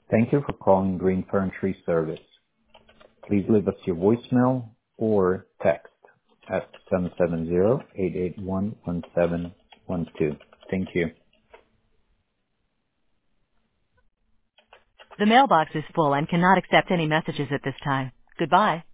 Thank you for calling Green Fern Tree Service. Please leave us your voicemail or text at 770-881-1712. Thank you. The mailbox is full and cannot accept any messages at this time. Goodbye.